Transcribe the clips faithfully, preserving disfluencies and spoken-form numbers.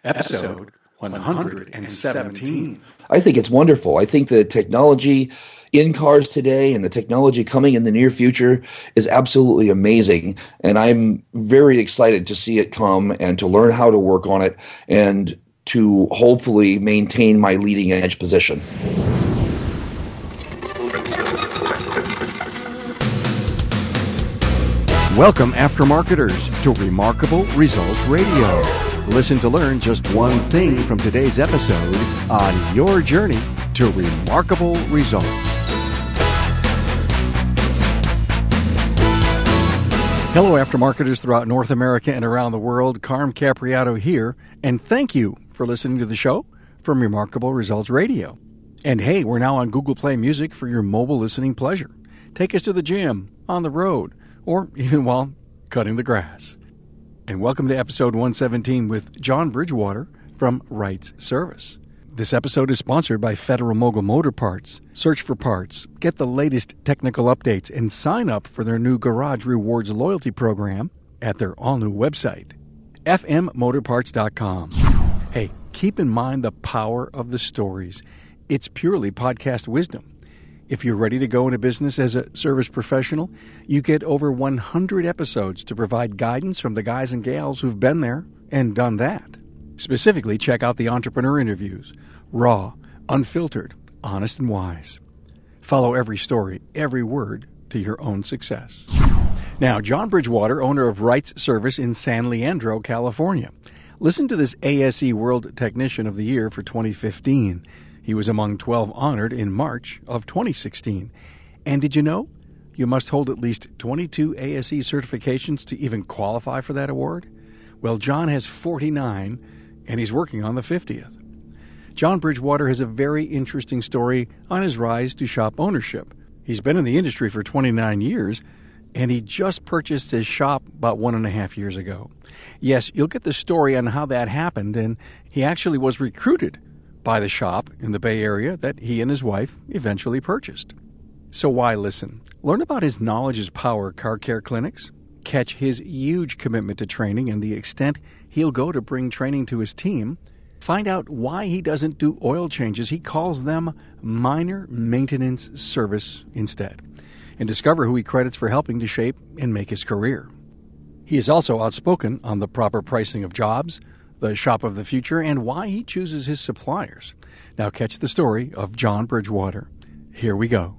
episode one hundred seventeen. I think it's wonderful. I think the technology in cars today and the technology coming in the near future is absolutely amazing. And I'm very excited to see it come and to learn how to work on it and to hopefully maintain my leading edge position. Welcome, aftermarketers, to Remarkable Results Radio. Listen to learn just one thing from today's episode on your journey to remarkable results. Hello, aftermarketers throughout North America and around the world. Carm Capriato here, and thank you for listening to the show from Remarkable Results Radio. And hey, we're now on Google Play Music for your mobile listening pleasure. Take us to the gym, on the road, or even while cutting the grass. And welcome to episode one seventeen with John Bridgewater from Wrights Service. This episode is sponsored by Federal Mogul Motor Parts. Search for parts, get the latest technical updates, and sign up for their new Garage Rewards loyalty program at their all-new website, f m motor parts dot com. Hey, keep in mind the power of the stories. It's purely podcast wisdom. If you're ready to go into business as a service professional, you get over one hundred episodes to provide guidance from the guys and gals who've been there and done that. Specifically, check out the entrepreneur interviews. Raw, unfiltered, honest, and wise. Follow every story, every word to your own success. Now, John Bridgewater, owner of Wrights Service in San Leandro, California. Listen to this A S E World Technician of the Year for twenty fifteen. He was among twelve honored in March of twenty sixteen. And did you know you must hold at least twenty-two A S E certifications to even qualify for that award? Well, John has forty-nine, and he's working on the fiftieth. John Bridgewater has a very interesting story on his rise to shop ownership. He's been in the industry for twenty-nine years, and he just purchased his shop about one and a half years ago. Yes, you'll get the story on how that happened, and he actually was recruited by the shop in the Bay Area that he and his wife eventually purchased. So why listen? Learn about his Knowledge is Power car care clinics, catch his huge commitment to training and the extent he'll go to bring training to his team, find out why he doesn't do oil changes, he calls them minor maintenance service instead, and discover who he credits for helping to shape and make his career. He is also outspoken on the proper pricing of jobs, the shop of the future, and why he chooses his suppliers. Now catch the story of John Bridgewater. Here we go.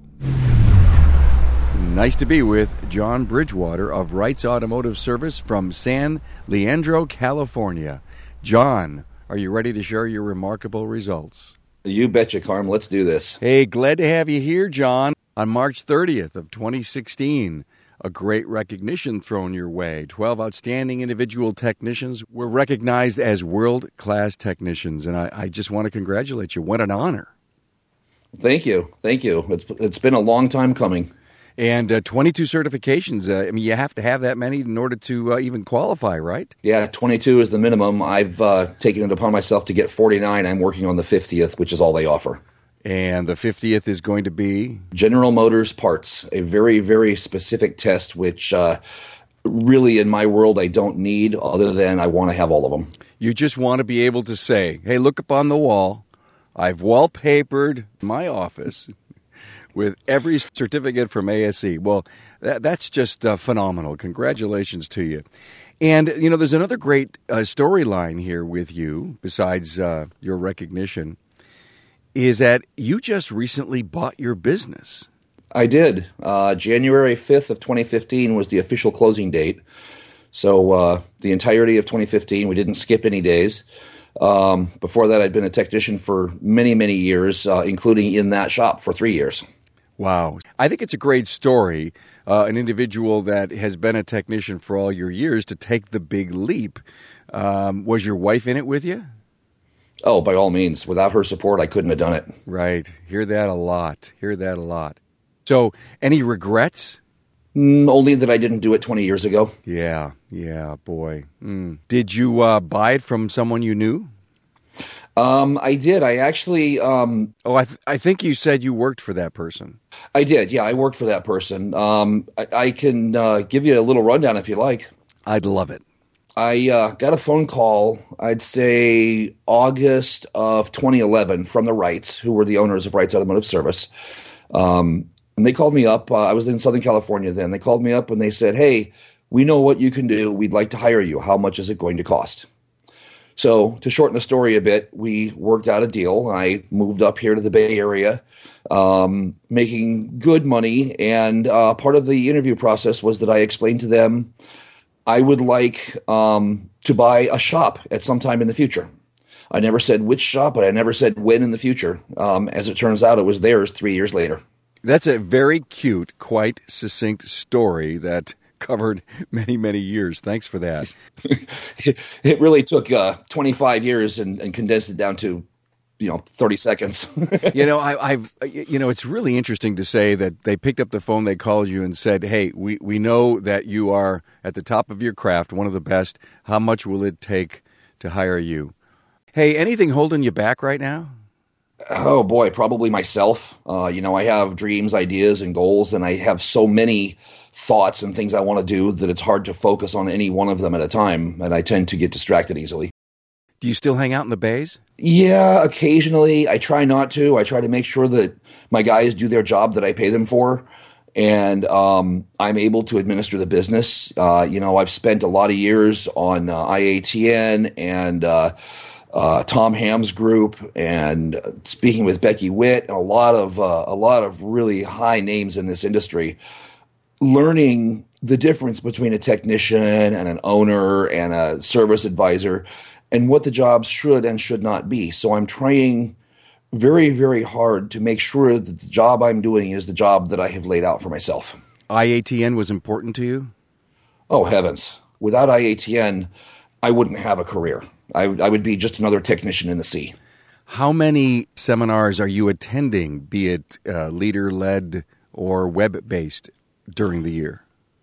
Nice to be with John Bridgewater of Wrights Automotive Service from San Leandro, California. John, are you ready to share your remarkable results? You betcha, Carm. Let's do this. Hey, glad to have you here, John. On March thirtieth of twenty sixteen, a great recognition thrown your way. twelve outstanding individual technicians were recognized as world-class technicians, and I, I just want to congratulate you. What an honor. Thank you. Thank you. It's, it's been a long time coming. And uh, twenty-two certifications. Uh, I mean, you have to have that many in order to uh, even qualify, right? Yeah, twenty-two is the minimum. I've uh, taken it upon myself to get forty-nine. I'm working on the fiftieth, which is all they offer. And the fiftieth is going to be? General Motors parts, a very, very specific test, which uh, really in my world I don't need other than I want to have all of them. You just want to be able to say, hey, look up on the wall. I've wallpapered my office with every certificate from A S E. Well, that, that's just uh, phenomenal. Congratulations to you. And, you know, there's another great uh, storyline here with you, besides uh, your recognition, is that you just recently bought your business. I did. Uh, January fifth of twenty fifteen was the official closing date. So uh, the entirety of twenty fifteen, we didn't skip any days. Um, before that, I'd been a technician for many, many years, uh, including in that shop for three years. Wow. I think it's a great story, uh, an individual that has been a technician for all your years to take the big leap. Um, was your wife in it with you? Oh, by all means. Without her support, I couldn't have done it. Right. Hear that a lot. Hear that a lot. So, any regrets? Mm, only that I didn't do it twenty years ago. Yeah. Yeah, boy. Mm. Did you uh, buy it from someone you knew? Um, I did. I actually... Um, oh, I th- I think you said you worked for that person. I did. Yeah, I worked for that person. Um, I, I can uh, give you a little rundown if you like. I'd love it. I uh, got a phone call, I'd say August of twenty eleven, from the Wrights, who were the owners of Wrights Automotive Service. Um, and they called me up. Uh, I was in Southern California then. They called me up and they said, hey, we know what you can do. We'd like to hire you. How much is it going to cost? So to shorten the story a bit, we worked out a deal. I moved up here to the Bay Area, um, making good money. And uh, part of the interview process was that I explained to them I would like um, to buy a shop at some time in the future. I never said which shop, but I never said when in the future. Um, as it turns out, it was theirs three years later. That's a very cute, quite succinct story that covered many, many years. Thanks for that. It really took uh, twenty-five years and, and condensed it down to, you know, thirty seconds. you know, I, I've, you know, it's really interesting to say that they picked up the phone, they called you and said, hey, we, we know that you are at the top of your craft, one of the best. How much will it take to hire you? Hey, anything holding you back right now? Oh, boy, probably myself. Uh, you know, I have dreams, ideas, and goals, and I have so many thoughts and things I want to do that it's hard to focus on any one of them at a time, and I tend to get distracted easily. Do you still hang out in the bays? Yeah, occasionally. I try not to. I try to make sure that my guys do their job that I pay them for, and um, I'm able to administer the business. Uh, you know, I've spent a lot of years on uh, I A T N and uh, uh, Tom Ham's group, and speaking with Becky Witt, and a lot of uh, a lot of really high names in this industry, learning the difference between a technician and an owner and a service advisor, and what the jobs should and should not be. So I'm trying very, very hard to make sure that the job I'm doing is the job that I have laid out for myself. I A T N was important to you? Oh, heavens. Without I A T N, I wouldn't have a career. I, I would be just another technician in the sea. How many seminars are you attending, be it uh, leader-led or web-based, during the year?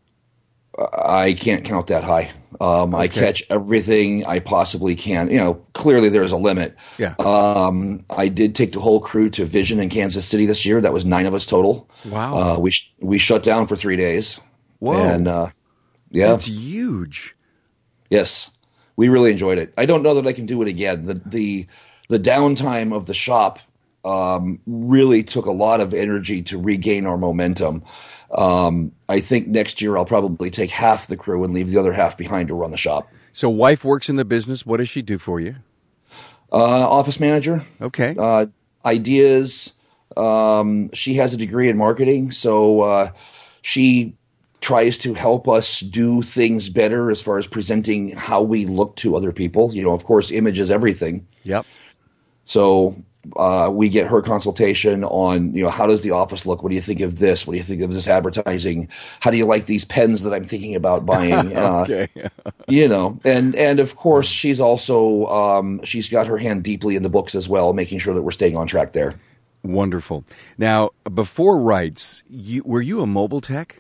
I can't count that high. Um, okay. I catch everything I possibly can. You know, clearly there's a limit. Yeah. Um, I did take the whole crew to Vision in Kansas City this year. That was nine of us total. Wow. Uh, we sh- we shut down for three days. Whoa. And uh, yeah, that's huge. Yes, we really enjoyed it. I don't know that I can do it again. The the the downtime of the shop um, really took a lot of energy to regain our momentum. Um, I think next year I'll probably take half the crew and leave the other half behind to run the shop. So wife works in the business. What does she do for you? Uh, office manager. Okay. Uh, ideas. Um, she has a degree in marketing, so uh, she tries to help us do things better as far as presenting how we look to other people. You know, of course, image is everything. Yep. So uh, we get her consultation on, you know, how does the office look? What do you think of this? What do you think of this advertising? How do you like these pens that I'm thinking about buying? okay. Uh, you know, and, and of course, she's also, um, she's got her hand deeply in the books as well, making sure that we're staying on track there. Wonderful. Now, before Wrights, you, were you a mobile tech?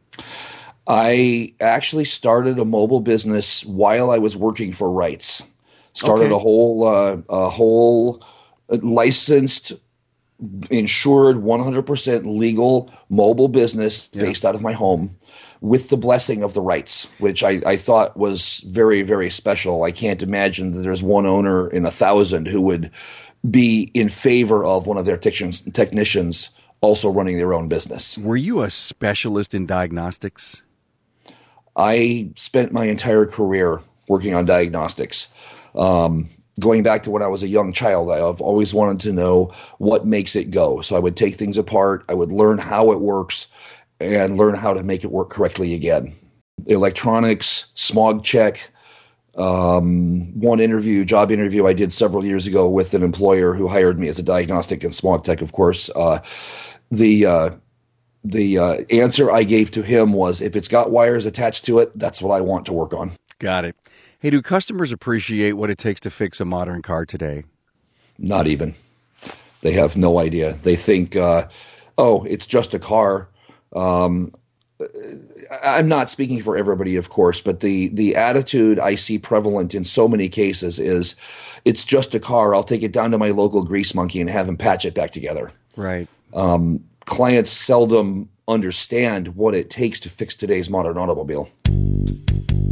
I actually started a mobile business while I was working for Wrights. Started okay. a whole, uh, a whole licensed, insured, one hundred percent legal mobile business yeah. based out of my home with the blessing of the Wrights, which I, I thought was very, very special. I can't imagine that there's one owner in a thousand who would be in favor of one of their technicians, technicians also running their own business. Were you a specialist in diagnostics? I spent my entire career working on diagnostics. Um, going back to when I was a young child, I've always wanted to know what makes it go. So I would take things apart. I would learn how it works and learn how to make it work correctly again. Electronics, smog check. Um, one interview, job interview I did several years ago with an employer who hired me as a diagnostic and smog tech, of course. Uh, the uh, the uh, answer I gave to him was, if it's got wires attached to it, that's what I want to work on. Got it. Hey, do customers appreciate what it takes to fix a modern car today? Not even. They have no idea. They think, uh, oh, it's just a car. Um, I'm not speaking for everybody, of course, but the, the attitude I see prevalent in so many cases is, it's just a car. I'll take it down to my local grease monkey and have him patch it back together. Right. Um, clients seldom understand what it takes to fix today's modern automobile.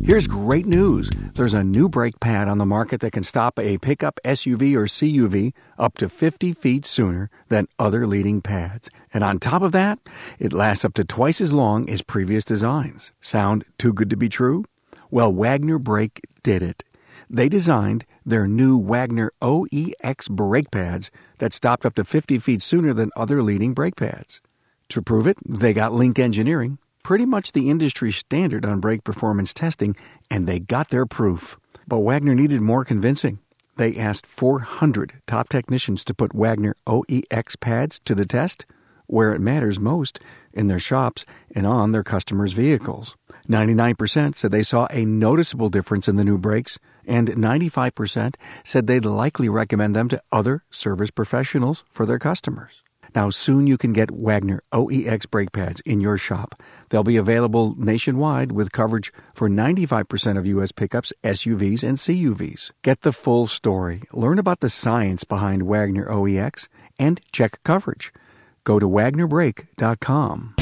Here's great news. There's a new brake pad on the market that can stop a pickup S U V or C U V up to fifty feet sooner than other leading pads. And on top of that, it lasts up to twice as long as previous designs. Sound too good to be true? Well, Wagner Brake did it. They designed their new Wagner O E X brake pads that stopped up to fifty feet sooner than other leading brake pads. To prove it, they got Link Engineering, pretty much the industry standard on brake performance testing, and they got their proof. But Wagner needed more convincing. They asked four hundred top technicians to put Wagner O E X pads to the test, where it matters most, in their shops and on their customers' vehicles. ninety-nine percent said they saw a noticeable difference in the new brakes, and ninety-five percent said they'd likely recommend them to other service professionals for their customers. Now, soon you can get Wagner O E X brake pads in your shop. They'll be available nationwide with coverage for ninety-five percent of U S pickups, S U Vs, and C U Vs. Get the full story. Learn about the science behind Wagner O E X and check coverage. Go to wagner brake dot com.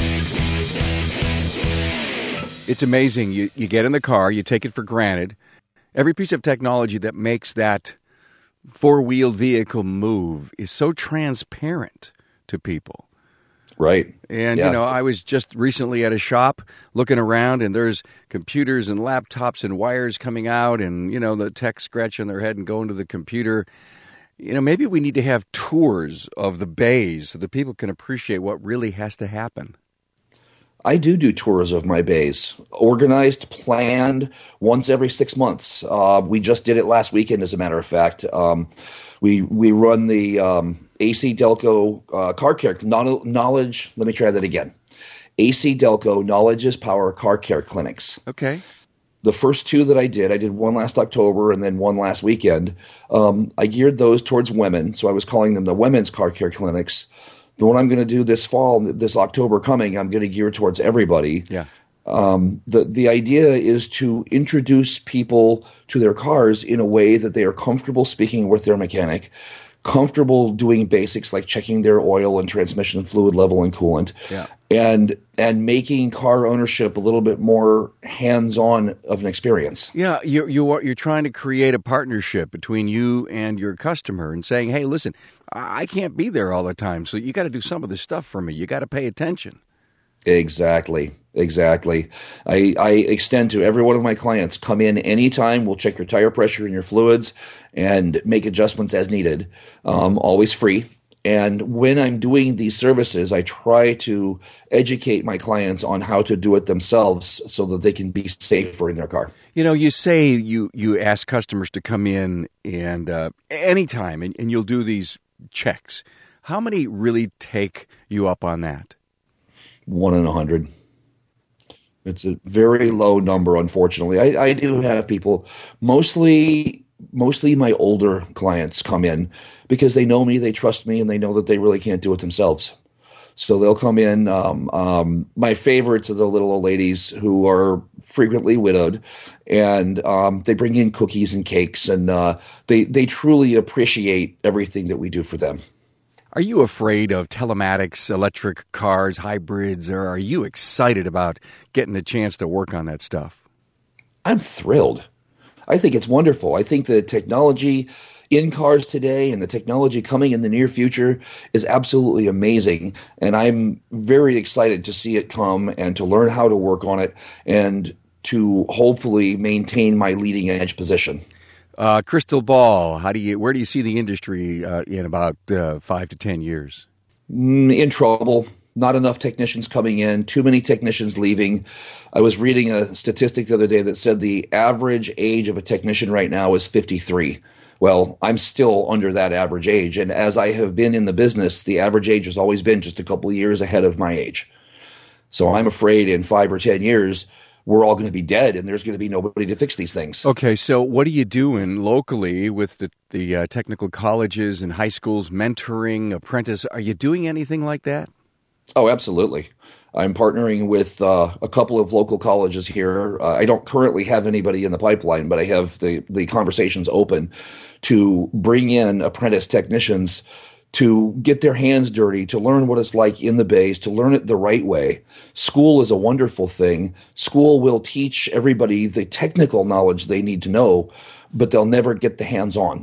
It's amazing. You, you get in the car, you take it for granted. Every piece of technology that makes that four-wheeled vehicle move is so transparent to people. Right. And, yeah. you know, I was just recently at a shop looking around, and there's computers and laptops and wires coming out, and, you know, the techs scratching their head and going to the computer. You know, maybe we need to have tours of the bays so that people can appreciate what really has to happen. I do do tours of my bays, organized, planned, once every six months. Uh, we just did it last weekend, as a matter of fact. Um, we we run the um, A C Delco uh, Car Care Knowledge. Let me try that again. A C Delco Knowledge is Power Car Care Clinics. Okay. The first two that I did, I did one last October and then one last weekend. Um, I geared those towards women, so I was calling them the Women's Car Care Clinics. The one I'm going to do this fall, this October coming, I'm going to gear towards everybody. Yeah. Um, the the idea is to introduce people to their cars in a way that they are comfortable speaking with their mechanic, comfortable doing basics like checking their oil and transmission fluid level and coolant, yeah. and and making car ownership a little bit more hands-on of an experience. Yeah, you you are you're trying to create a partnership between you and your customer and saying, "Hey, listen, I can't be there all the time, so you got to do some of this stuff for me. You got to pay attention." Exactly. Exactly. I, I extend to every one of my clients, come in anytime. We'll check your tire pressure and your fluids and make adjustments as needed. Um, always free. And when I'm doing these services, I try to educate my clients on how to do it themselves so that they can be safer in their car. You know, you say you, you ask customers to come in and uh, anytime, and, and you'll do these checks. How many really take you up on that? One in a hundred. It's a very low number, unfortunately. I, I do have people, mostly mostly my older clients come in because they know me, they trust me, and they know that they really can't do it themselves. So they'll come in. Um, um, my favorites are the little old ladies who are frequently widowed, and um, they bring in cookies and cakes, and uh, they, they truly appreciate everything that we do for them. Are you afraid of telematics, electric cars, hybrids, or are you excited about getting a chance to work on that stuff? I'm thrilled. I think it's wonderful. I think the technology in cars today and the technology coming in the near future is absolutely amazing. And I'm very excited to see it come and to learn how to work on it and to hopefully maintain my leading edge position. Uh, crystal ball. How do you? Where do you see the industry uh, in about uh, five to ten years? Mm, in trouble. Not enough technicians coming in. Too many technicians leaving. I was reading a statistic the other day that said the average age of a technician right now is fifty-three. Well, I'm still under that average age, and as I have been in the business, the average age has always been just a couple of years ahead of my age. So I'm afraid in five or ten years, we're all going to be dead, and there's going to be nobody to fix these things. Okay, so what are you doing locally with the, the uh, technical colleges and high schools, mentoring, apprentice? Are you doing anything like that? Oh, absolutely. I'm partnering with uh, a couple of local colleges here. Uh, I don't currently have anybody in the pipeline, but I have the, the conversations open to bring in apprentice technicians to get their hands dirty, to learn what it's like in the bays, to learn it the right way. School is a wonderful thing. School will teach everybody the technical knowledge they need to know, but they'll never get the hands-on.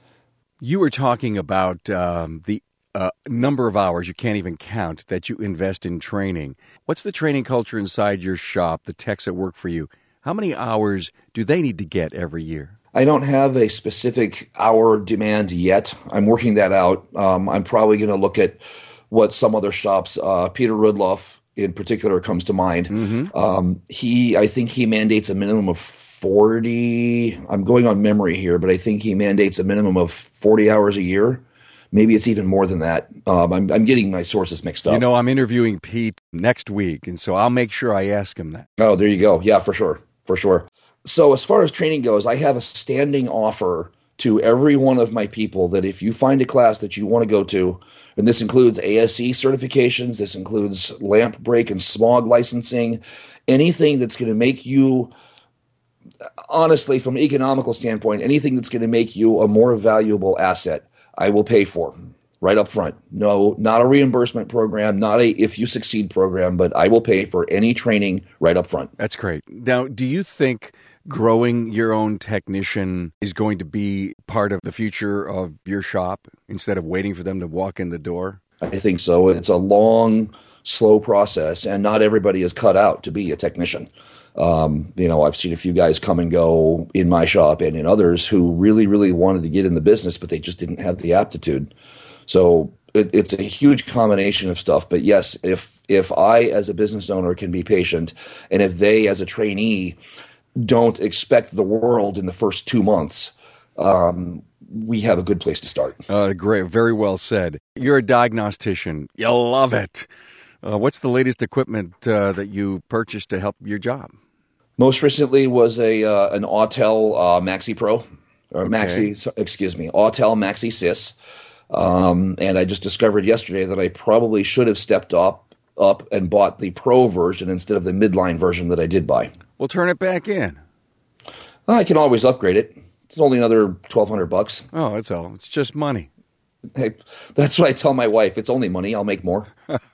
You were talking about um, the uh, number of hours you can't even count that you invest in training. What's the training culture inside your shop, the techs that work for you? How many hours do they need to get every year? I don't have a specific hour demand yet. I'm working that out. Um, I'm probably going to look at what some other shops, uh, Peter Rudloff in particular comes to mind. Mm-hmm. Um, he, I think he mandates a minimum of forty. I'm going on memory here, but I think he mandates a minimum of forty hours a year. Maybe it's even more than that. Um, I'm, I'm getting my sources mixed up. You know, I'm interviewing Pete next week, and so I'll make sure I ask him that. Oh, there you go. Yeah, for sure. For sure. So as far as training goes, I have a standing offer to every one of my people that if you find a class that you want to go to, and this includes A S E certifications, this includes lamp break and smog licensing, anything that's going to make you, honestly, from an economical standpoint, anything that's going to make you a more valuable asset, I will pay for right up front. No, not a reimbursement program, not a if you succeed program, but I will pay for any training right up front. That's great. Now, do you think growing your own technician is going to be part of the future of your shop instead of waiting for them to walk in the door? I think so. It's a long, slow process, and not everybody is cut out to be a technician. Um, you know, I've seen a few guys come and go in my shop and in others who really, really wanted to get in the business, but they just didn't have the aptitude. So it, it's a huge combination of stuff. But yes, if if I as a business owner can be patient, and if they as a trainee don't expect the world in the first two months, um, we have a good place to start. Uh, great. Very well said. You're a diagnostician. You'll love it. Uh, what's the latest equipment uh, that you purchased to help your job? Most recently was a uh, an Autel uh, Maxi Pro, or okay. Maxi, excuse me, Autel Maxi Sys. Um, and I just discovered yesterday that I probably should have stepped up, up and bought the Pro version instead of the midline version that I did buy. Well, turn it back in. I can always upgrade it. It's only another twelve hundred bucks. Oh, that's all. It's just money. Hey, that's what I tell my wife. It's only money. I'll make more.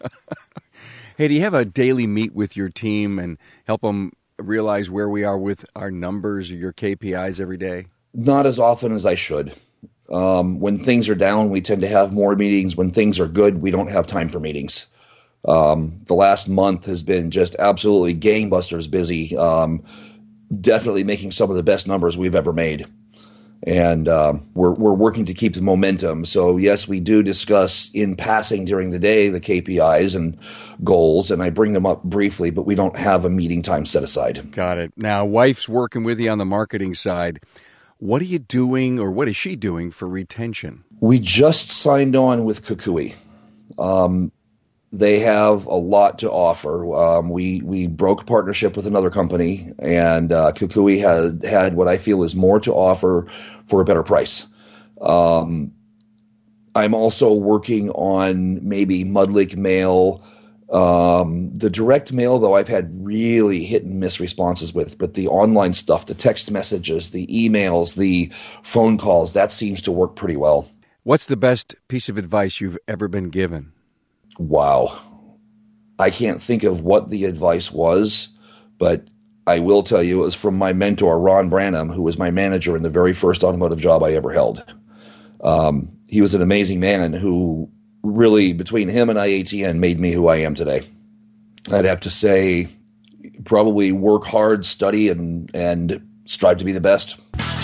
Hey, do you have a daily meet with your team and help them realize where we are with our numbers or your K P Is every day? Not as often as I should. Um, when things are down, we tend to have more meetings. When things are good, we don't have time for meetings. Um, the last month has been just absolutely gangbusters busy. Um, definitely making some of the best numbers we've ever made. And uh, we're we're working to keep the momentum. So yes, we do discuss in passing during the day the K P Is and goals, and I bring them up briefly, but we don't have a meeting time set aside. Got it. Now, wife's working with you on the marketing side. What are you doing, or what is she doing for retention? We just signed on with Kukui. Um, they have a lot to offer. Um, we we broke partnership with another company, and uh, Kukui had had what I feel is more to offer for a better price. Um, I'm also working on maybe Mudlick Mail. Um, the direct mail, though, I've had really hit and miss responses with, but the online stuff, the text messages, the emails, the phone calls, that seems to work pretty well. What's the best piece of advice you've ever been given? Wow. I can't think of what the advice was, but I will tell you it was from my mentor, Ron Branham, who was my manager in the very first automotive job I ever held. Um, he was an amazing man who really, between him and I A T N, made me who I am today. I'd have to say probably work hard, study, and and strive to be the best.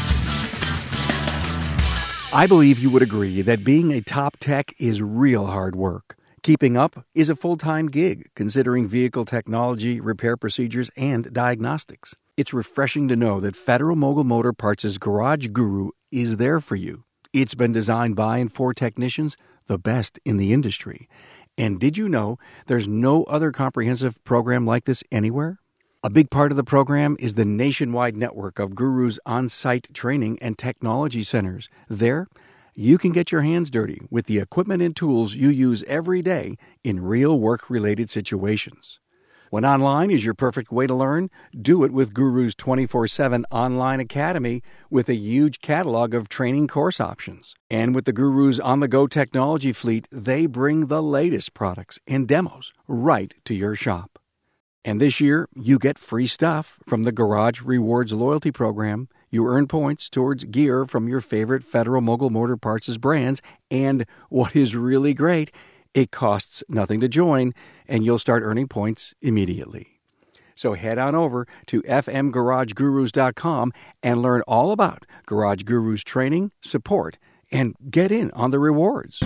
I believe you would agree that being a top tech is real hard work. Keeping up is a full-time gig, considering vehicle technology, repair procedures, and diagnostics. It's refreshing to know that Federal Mogul Motor Parts' Garage Guru is there for you. It's been designed by and for technicians, the best in the industry. And did you know there's no other comprehensive program like this anywhere? A big part of the program is the nationwide network of Guru's on-site training and technology centers. There, you can get your hands dirty with the equipment and tools you use every day in real work-related situations. When online is your perfect way to learn, do it with Guru's twenty-four seven online academy with a huge catalog of training course options. And with the Guru's on-the-go technology fleet, they bring the latest products and demos right to your shop. And this year, you get free stuff from the Garage Rewards loyalty program. You earn points towards gear from your favorite Federal Mogul Motor Parts brands. And what is really great, it costs nothing to join, and you'll start earning points immediately. So head on over to f m garage gurus dot com and learn all about Garage Gurus training, support, and get in on the rewards.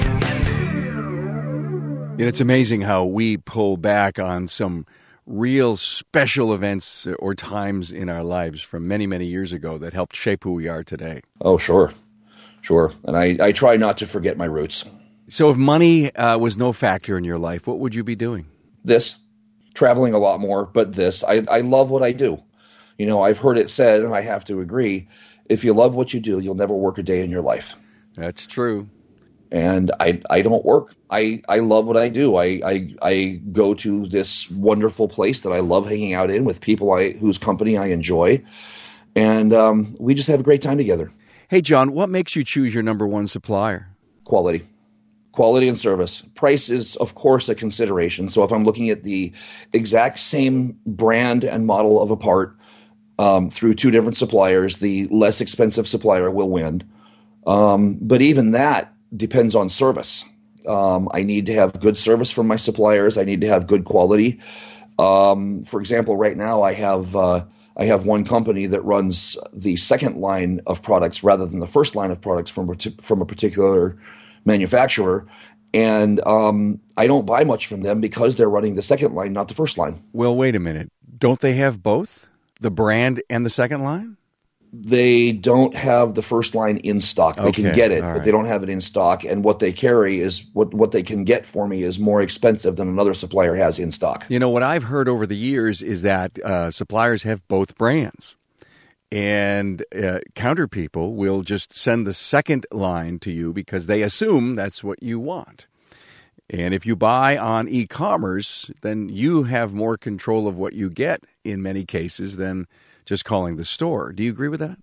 It's amazing how we pull back on some real special events or times in our lives from many, many years ago that helped shape who we are today. Oh, sure. Sure. And I, I try not to forget my roots. So if money uh, was no factor in your life, what would you be doing? This. Traveling a lot more, but this. I, I love what I do. You know, I've heard it said, and I have to agree, if you love what you do, you'll never work a day in your life. That's true. And I I don't work. I, I love what I do. I, I I go to this wonderful place that I love hanging out in with people I whose company I enjoy. And um, we just have a great time together. Hey, John, what makes you choose your number one supplier? Quality. Quality and service. Price is, of course, a consideration. So if I'm looking at the exact same brand and model of a part um, through two different suppliers, the less expensive supplier will win. Um, but even that depends on service. Um, I need to have good service from my suppliers. I need to have good quality. Um, for example, right now I have uh, I have one company that runs the second line of products rather than the first line of products from from a particular manufacturer, and um, I don't buy much from them because they're running the second line, not the first line. Well, wait a minute. Don't they have both, the brand and the second line? They don't have the first line in stock. They Okay, can get it, all but right. they don't have it in stock. And what they carry is what, what they can get for me is more expensive than another supplier has in stock. You know, what I've heard over the years is that uh, suppliers have both brands. And uh, counter people will just send the second line to you because they assume that's what you want. And if you buy on e-commerce, then you have more control of what you get in many cases than just calling the store. Do you agree with that?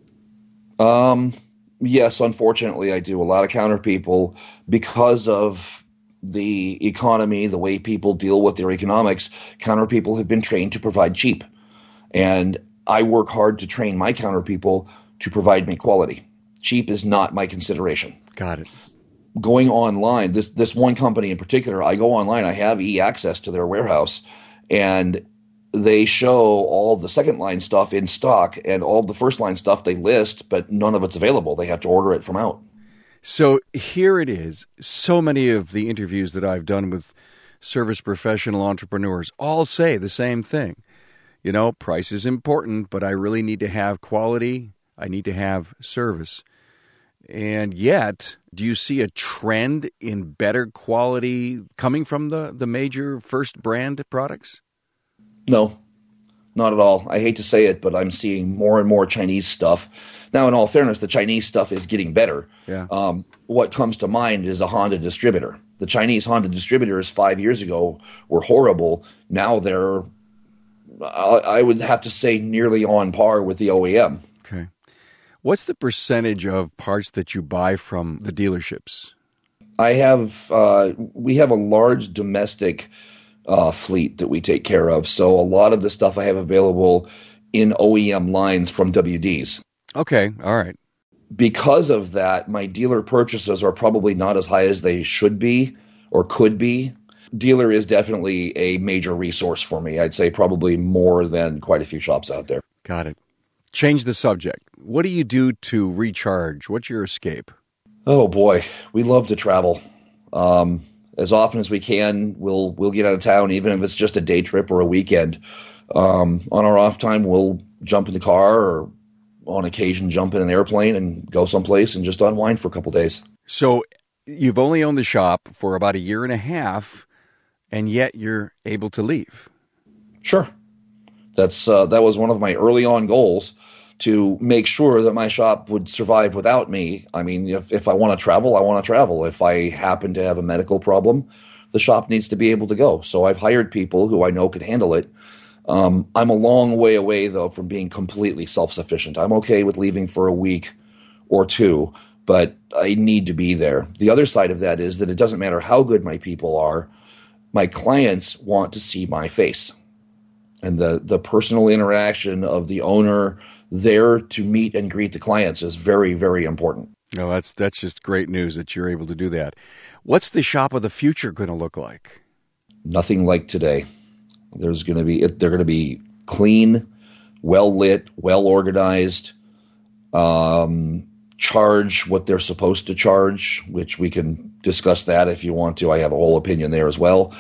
Um, yes, unfortunately, I do. A lot of counter people, because of the economy, the way people deal with their economics, counter people have been trained to provide cheap. And I work hard to train my counter people to provide me quality. Cheap is not my consideration. Got it. Going online, this this one company in particular, I go online, I have e-access to their warehouse, and they show all the second line stuff in stock, and all the first line stuff they list, but none of it's available. They have to order it from out. So here it is. So many of the interviews that I've done with service professional entrepreneurs all say the same thing. You know, price is important, but I really need to have quality. I need to have service. And yet, do you see a trend in better quality coming from the, the major first brand products? No, not at all. I hate to say it, but I'm seeing more and more Chinese stuff. Now, in all fairness, the Chinese stuff is getting better. Yeah. Um, what comes to mind is a Honda distributor. The Chinese Honda distributors five years ago were horrible. Now they're, I I would have to say, nearly on par with the O E M. Okay. What's the percentage of parts that you buy from the dealerships? I have, uh, we have a large domestic uh, fleet that we take care of. So a lot of the stuff I have available in O E M lines from W Ds. Okay. All right. Because of that, my dealer purchases are probably not as high as they should be or could be. Dealer is definitely a major resource for me. I'd say probably more than quite a few shops out there. Got it. Change the subject. What do you do to recharge? What's your escape? Oh boy, we love to travel. Um, as often as we can, we'll we'll get out of town, even if it's just a day trip or a weekend. Um, on our off time, we'll jump in the car or on occasion jump in an airplane and go someplace and just unwind for a couple days. So you've only owned the shop for about a year and a half, and yet you're able to leave. Sure. That's uh, that was one of my early on goals, to make sure that my shop would survive without me. I mean, if, if I want to travel, I want to travel. If I happen to have a medical problem the shop needs to be able to go. So I've hired people who I know can handle it. Um, I'm a long way away, though, from being completely self-sufficient. I'm okay with leaving for a week or two, but I need to be there. The other side of that is that it doesn't matter how good my people are. My clients want to see my face. And the, the personal interaction of the owner there to meet and greet the clients is very, very important. No, that's that's just great news that you're able to do that. What's the shop of the future going to look like? Nothing like today. There's going to be they're going to be clean, well lit, well organized. Um, charge what they're supposed to charge, which we can discuss that if you want to. I have a whole opinion there as well.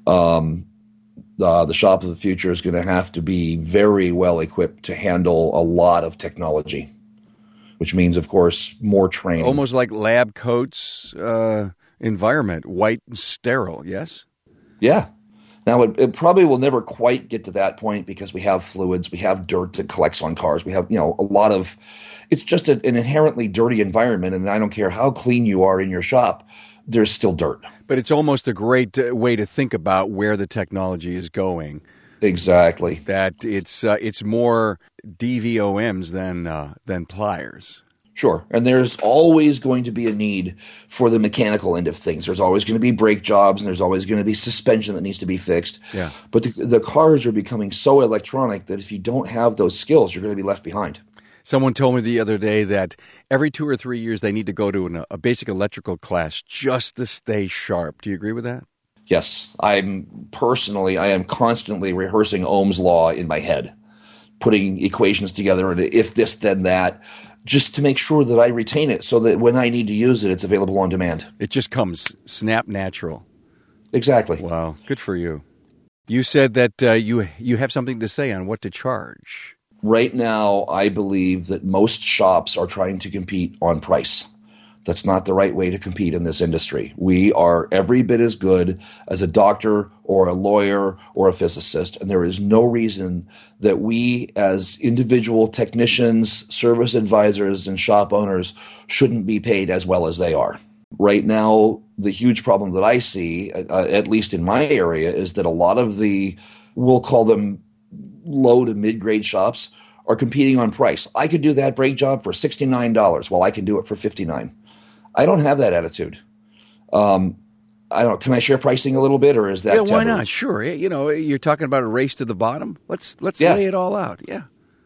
Um, uh, the shop of the future is going to have to be very well equipped to handle a lot of technology, which means, of course, more training. Almost like lab coats uh, environment, white and sterile. Yes. Yeah. Now, it, it probably will never quite get to that point because we have fluids, we have dirt that collects on cars, we have, you know, a lot of, it's just a, an inherently dirty environment, and I don't care how clean you are in your shop, there's still dirt. But it's almost a great uh, way to think about where the technology is going. Exactly. That it's uh, it's more D V O Ms than uh, than pliers. Sure. And there's always going to be a need for the mechanical end of things. There's always going to be brake jobs, and there's always going to be suspension that needs to be fixed. Yeah. But the, the cars are becoming so electronic that if you don't have those skills, you're going to be left behind. Someone told me the other day that every two or three years they need to go to an, a basic electrical class just to stay sharp. Do you agree with that? Yes. I'm personally, I am constantly rehearsing Ohm's law in my head, putting equations together and if this, then that, just to make sure that I retain it so that when I need to use it, it's available on demand. It just comes snap natural. Exactly. Wow. Good for you. You said that uh, you you have something to say on what to charge. Right now, I believe that most shops are trying to compete on price. That's not the right way to compete in this industry. We are every bit as good as a doctor or a lawyer or a physicist, and there is no reason that we as individual technicians, service advisors, and shop owners shouldn't be paid as well as they are. Right now, the huge problem that I see, uh, at least in my area, is that a lot of the, we'll call them low to mid-grade shops, are competing on price. I could do that brake job for sixty-nine dollars while I can do it for fifty-nine dollars. I don't have that attitude. Um, I don't. Can I share pricing a little bit, or is that? Yeah, why tethered? not? Sure. You know, you're talking about a race to the bottom. Let's let's Yeah. lay it all out. Yeah.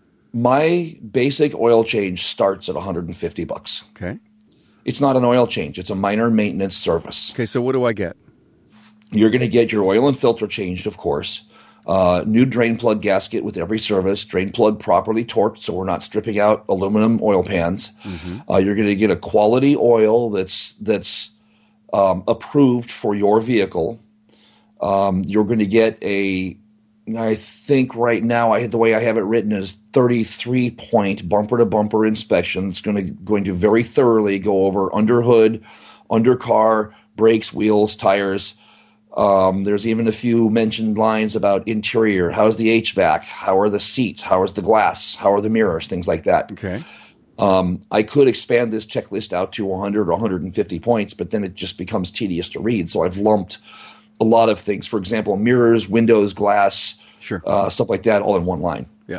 My basic oil change starts at one hundred fifty bucks. Okay. It's not an oil change. It's a minor maintenance service. Okay. So what do I get? You're going to get your oil and filter changed, of course. Uh, new drain plug gasket with every service. Drain plug properly torqued, so we're not stripping out aluminum oil pans. Mm-hmm. Uh, you're going to get a quality oil that's that's um, approved for your vehicle. Um, you're going to get a, I think right now, I the way I have it written is thirty-three point bumper to bumper inspection. It's going to going to very thoroughly go over under hood, under car, brakes, wheels, tires. Um, there's even a few mentioned lines about interior. How's the H V A C? How are the seats? How is the glass? How are the mirrors? Things like that. Okay. Um, I could expand this checklist out to one hundred or one hundred fifty points, but then it just becomes tedious to read. So I've lumped a lot of things. For example, mirrors, windows, glass, Sure. uh, stuff like that, all in one line. Yeah.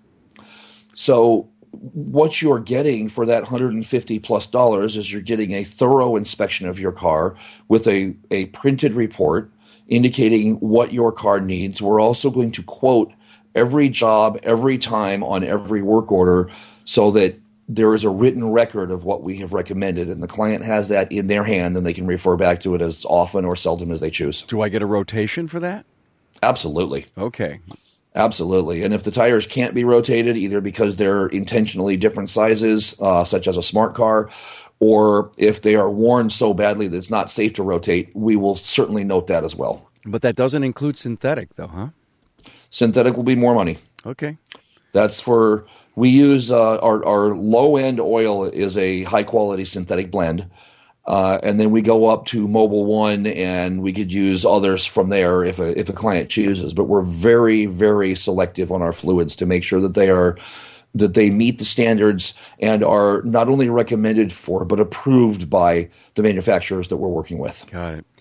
So what you're getting for that one hundred fifty plus dollars is you're getting a thorough inspection of your car with a, a printed report indicating what your car needs. We're also going to quote every job, every time on every work order so that there is a written record of what we have recommended, and the client has that in their hand and they can refer back to it as often or seldom as they choose. Do I get a rotation for that? Absolutely. Okay. Absolutely. And if the tires can't be rotated, either because they're intentionally different sizes, uh, such as a smart car, or if they are worn so badly that it's not safe to rotate, we will certainly note that as well. But that doesn't include synthetic, though, huh? Synthetic will be more money. Okay. That's for, we use, uh, our, our low-end oil is a high-quality synthetic blend. Uh, and then we go up to Mobil One, and we could use others from there if a if a client chooses. But we're very, very selective on our fluids to make sure that they are that they meet the standards and are not only recommended for but approved by the manufacturers that we're working with. Got it.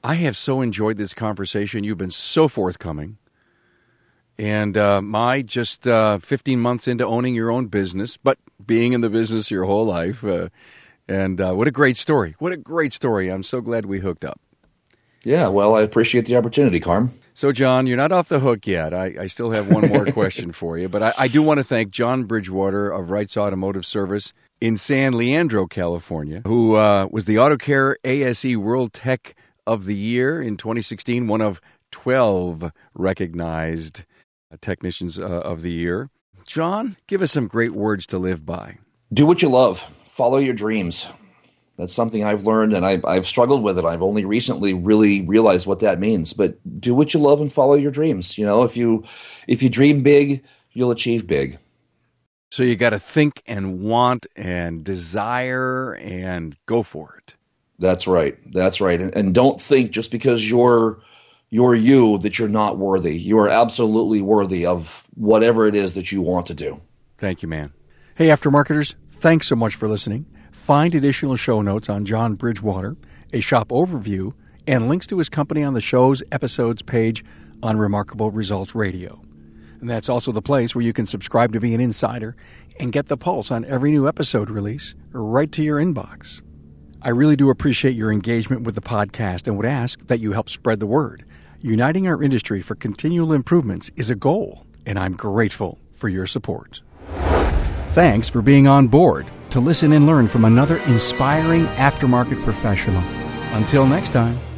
I have so enjoyed this conversation. You've been so forthcoming. And uh, my just uh, fifteen months into owning your own business, but being in the business your whole life. Uh, and uh, what a great story. What a great story. I'm so glad we hooked up. Yeah, well, I appreciate the opportunity, Carm. So, John, you're not off the hook yet. I, I still have one more question for you. But I, I do want to thank John Bridgewater of Wright's Automotive Service in San Leandro, California, who uh, was the AutoCare A S E World Tech of the Year in twenty sixteen, one of twelve recognized technicians uh, of the year. John, give us some great words to live by. Do what you love. Follow your dreams. That's something I've learned, and I've, I've struggled with it. I've only recently really realized what that means. But do what you love and follow your dreams. You know, if you if you dream big, you'll achieve big. So you got to think and want and desire and go for it. That's right. That's right. And, and don't think just because you're you're you that you're not worthy. You are absolutely worthy of whatever it is that you want to do. Thank you, man. Hey, Aftermarketers, thanks so much for listening. Find additional show notes on John Bridgewater, a shop overview, and links to his company on the show's episodes page on Remarkable Results Radio. And that's also the place where you can subscribe to be an insider and get the pulse on every new episode release right to your inbox. I really do appreciate your engagement with the podcast and would ask that you help spread the word. Uniting our industry for continual improvements is a goal, and I'm grateful for your support. Thanks for being on board to listen and learn from another inspiring aftermarket professional. Until next time.